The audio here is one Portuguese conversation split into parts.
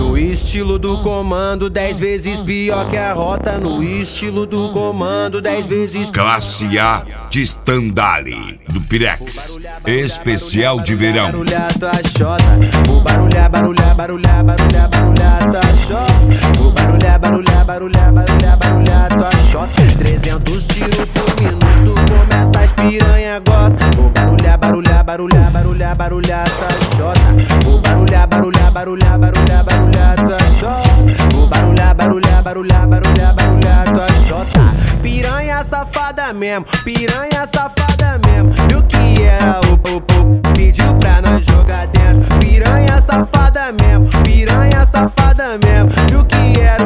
No estilo do comando, 10 vezes pior que a rota. No estilo do comando, 10 vezes. Classe A de Stendhal, do Pirex, especial de verão. Barulhar tua xota, vou barulhar, barulhar, barulhar, barulhar, barulhar tua xota. Vou barulhar, barulhar, barulhar, barulhar, barulhar tua xota. 300 tiros por minuto, começa as piranha gosta. Vou barulhar, barulhar, barulhar, barulhar, barulhar tua xota. Vou barulhar, barulhar, barulhar, barulhar, barulhar tua xota. Vou barulhar, barulhar, barulhar, barulhar, barulhar tua xota. Piranha safada mesmo, piranha safada mesmo. Viu que era o pediu pra nós jogar dentro. Piranha safada mesmo, piranha safada mesmo. Viu que era o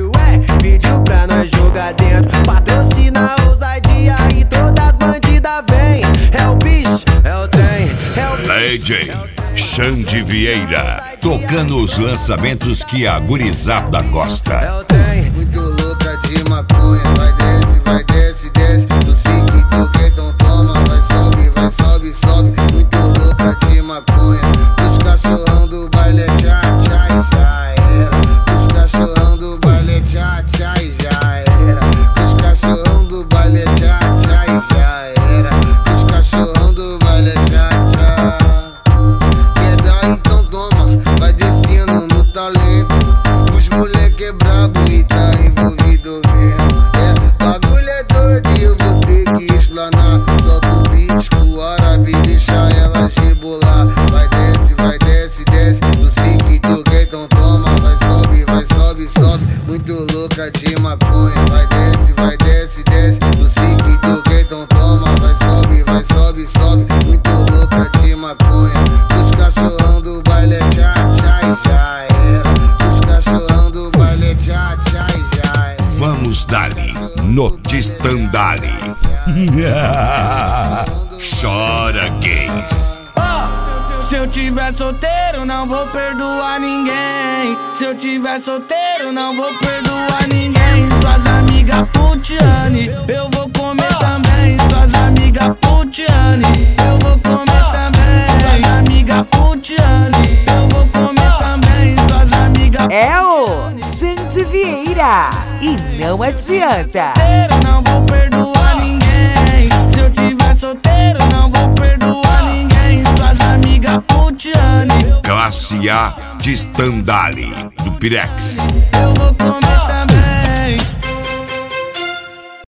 pediu pra nós jogar dentro. Patrocina a ousadia e todas as bandidas vem. É o bicho, é o trem, é o DJ Xande Vieira, tocando os lançamentos que a gurizada gosta. É o trem. Muito louca de maconha, vai desce, vai desce, desce. Do sique do então toma, vai sobe, sobe. Muito louca de maconha, os cachorrão do baile tchá, tchá e já era. Os cachorrão do baile tchá, tchá e já era. Os cachorrão do baile tchá, tchá e já era. Os cachorrão do baile tchá, tchá. Quer dar então toma, vai descendo no talento. Os moleque é brabo e tá envolvido mesmo. É, bagulho é doido e eu vou ter que explanar. Solta o beat com o árabe, deixa ela rebolar. Vai desce, desce. No sique do então toma, vai sobe, sobe. Muito louca de maconha, vai desce, desce. No sique do então toma, vai sobe, sobe. Muito louca de maconha, os cachorrão do baile é tchá, tchá e já era. Os cachorrão do baile é tchá, tchá e já era. Vamos dali, no Stendhal. Chora, gays. Se eu tiver solteiro, não vou perdoar ninguém. Se eu tiver solteiro, não vou perdoar ninguém. Suas amigas putiane, eu vou comer também. Suas amigas putiane, eu vou comer também. Suas amigas putiane, eu vou comer também. Suas amigas É o Xande Vieira e não adianta. não vou perdoar ninguém. Se eu tiver solteiro, não vou perdoar ninguém. Suas amigas putiane, Classe A de Stendhal, do Pirex. eu vou comer